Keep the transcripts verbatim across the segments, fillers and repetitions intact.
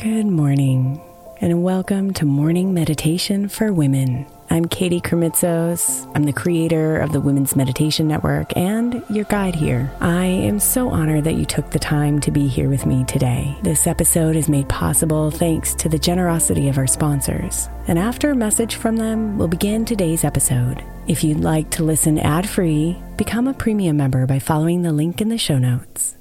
Good morning, and welcome to Morning Meditation for Women. I'm Katie Kremitzos. I'm the creator of the Women's Meditation Network and your guide here. I am so honored that you took the time to be here with me today. This episode is made possible thanks to the generosity of our sponsors. And after a message from them, we'll begin today's episode. If you'd like to listen ad-free, become a premium member by following the link in the show notes.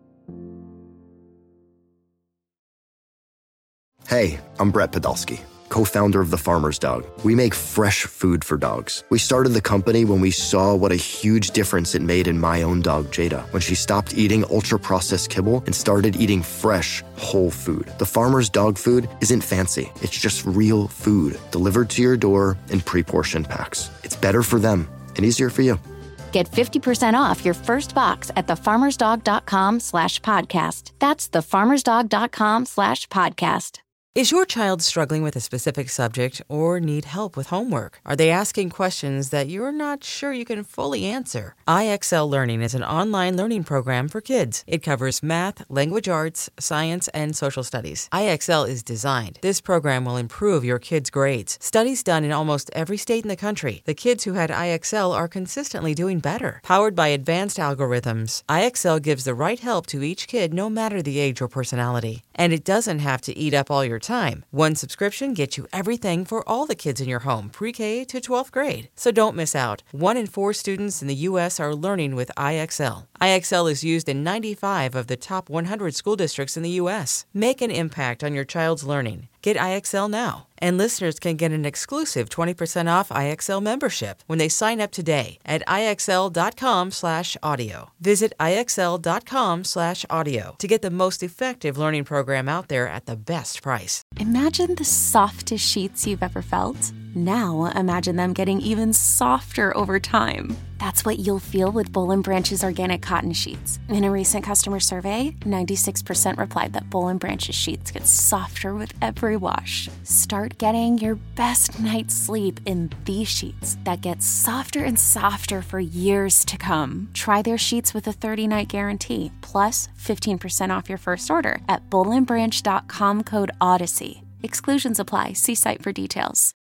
Hey, I'm Brett Podolsky, co-founder of The Farmer's Dog. We make fresh food for dogs. We started the company when we saw what a huge difference it made in my own dog, Jada, when she stopped eating ultra-processed kibble and started eating fresh, whole food. The Farmer's Dog food isn't fancy. It's just real food delivered to your door in pre-portioned packs. It's better for them and easier for you. Get fifty percent off your first box at thefarmersdog.com slash podcast. That's thefarmersdog.com slash podcast. Is your child struggling with a specific subject or need help with homework? Are they asking questions that you're not sure you can fully answer? I X L Learning is an online learning program for kids. It covers math, language arts, science, and social studies. I X L is designed. This program will improve your kids' grades. Studies done in almost every state in the country. The kids who had I X L are consistently doing better. Powered by advanced algorithms, I X L gives the right help to each kid no matter the age or personality. And it doesn't have to eat up all your time. One subscription gets you everything for all the kids in your home, pre-K to twelfth grade. So don't miss out. One in four students in the U S are learning with I X L. I X L is used in ninety-five of the top one hundred school districts in the U S. Make an impact on your child's learning. Get I X L now. And listeners can get an exclusive twenty percent off I X L membership when they sign up today at IXL.com slash audio. Visit IXL.com slash audio to get the most effective learning program out there at the best price. Imagine the softest sheets you've ever felt. Now imagine them getting even softer over time. That's what you'll feel with Boll and Branch's organic cotton sheets. In a recent customer survey, ninety-six percent replied that Boll and Branch's sheets get softer with every wash. Start getting your best night's sleep in these sheets that get softer and softer for years to come. Try their sheets with a thirty-night guarantee, plus fifteen percent off your first order at boll and branch dot com code Odyssey. Exclusions apply. See site for details.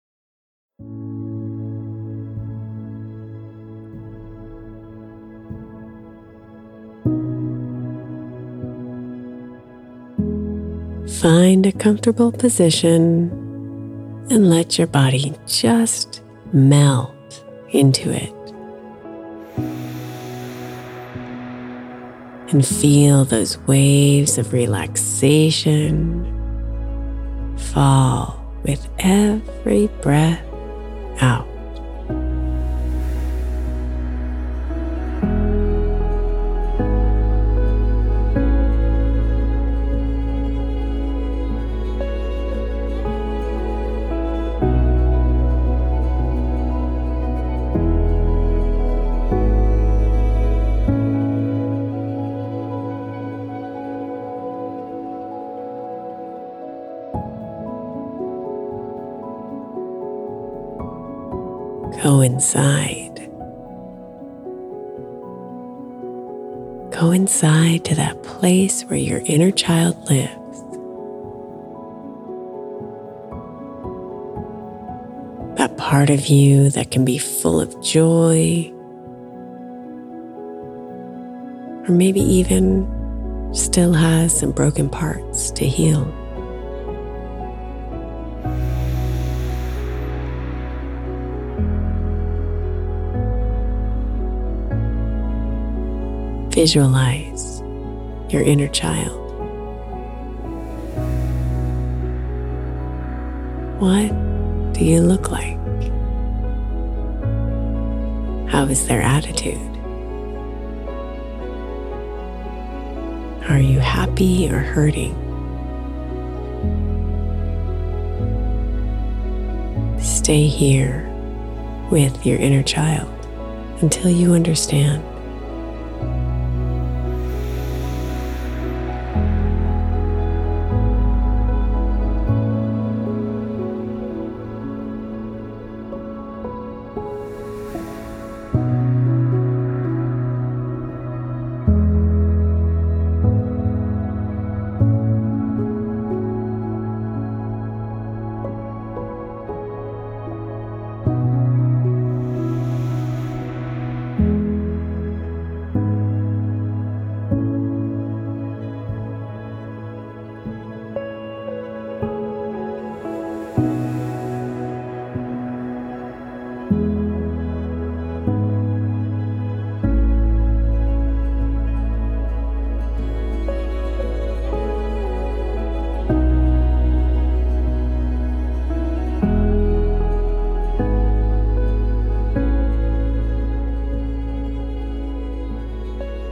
Find a comfortable position and let your body just melt into it. And feel those waves of relaxation fall with every breath out. Go inside. Go inside to that place where your inner child lives. That part of you that can be full of joy, or maybe even still has some broken parts to heal. Visualize your inner child. What do you look like? How is their attitude? Are you happy or hurting? Stay here with your inner child until you understand.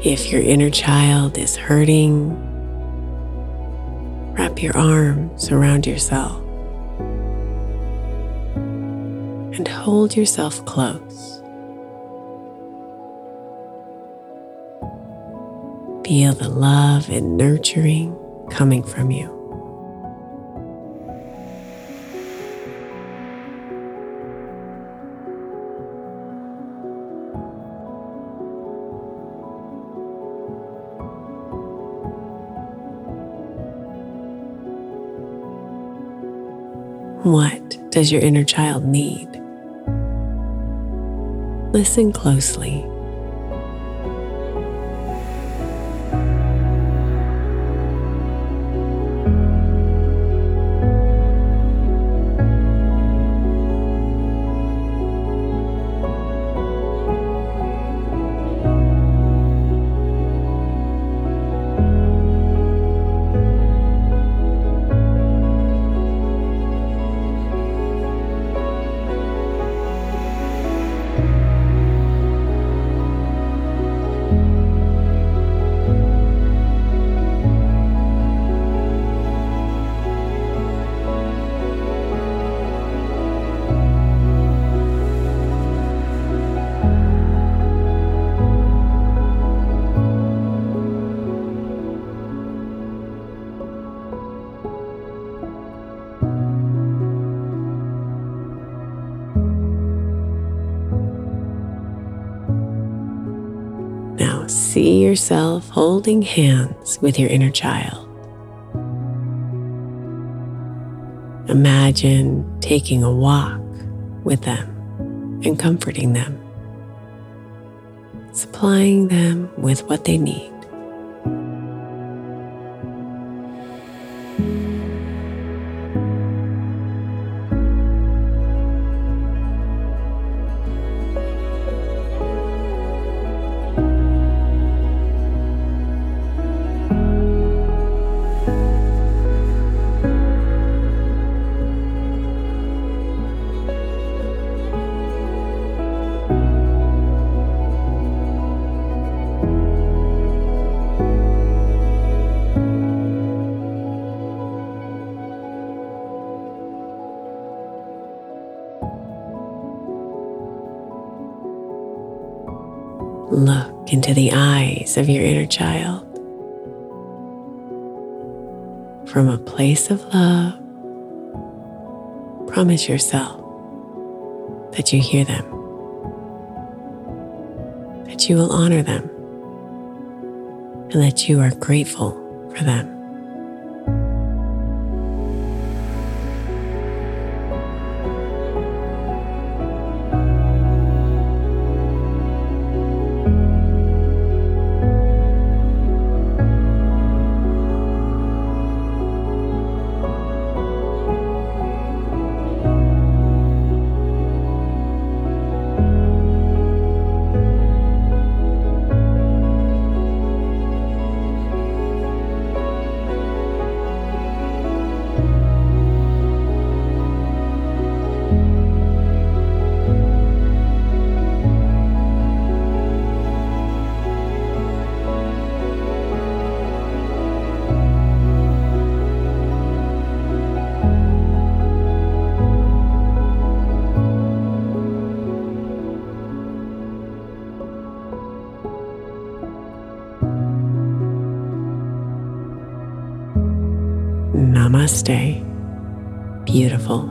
If your inner child is hurting, wrap your arms around yourself and hold yourself close. Feel the love and nurturing coming from you. What does your inner child need? Listen closely. Now see yourself holding hands with your inner child. Imagine taking a walk with them and comforting them, supplying them with what they need. Look into the eyes of your inner child. From a place of love, promise yourself that you hear them, that you will honor them, and that you are grateful for them. Namaste, beautiful.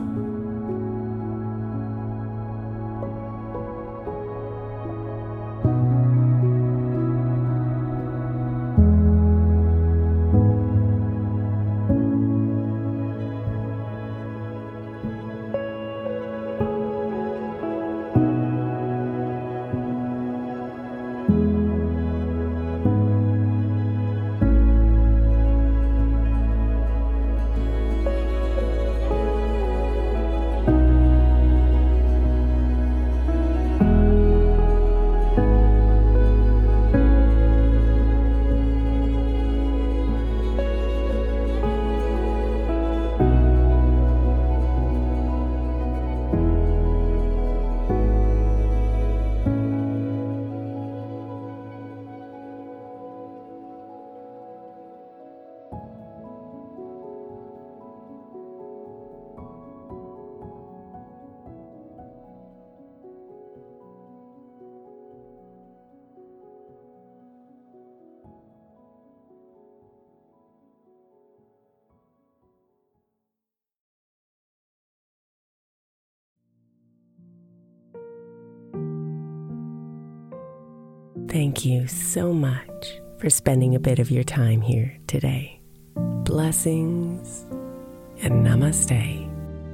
Thank you so much for spending a bit of your time here today. Blessings and namaste.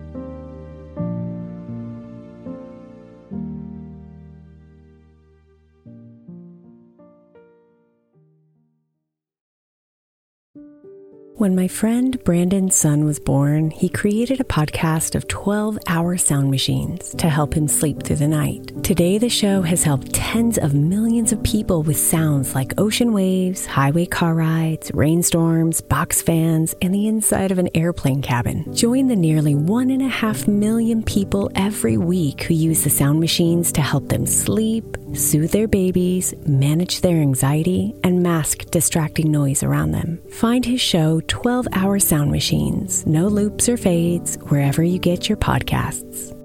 When my friend Brandon's son was born, he created a podcast of twelve-hour sound machines to help him sleep through the night. Today, the show has helped tens of millions of people with sounds like ocean waves, highway car rides, rainstorms, box fans, and the inside of an airplane cabin. Join the nearly one and a half million people every week who use the sound machines to help them sleep, soothe their babies, manage their anxiety, and mask distracting noise around them. Find his show, twelve-hour Sound Machines, no loops or fades, wherever you get your podcasts.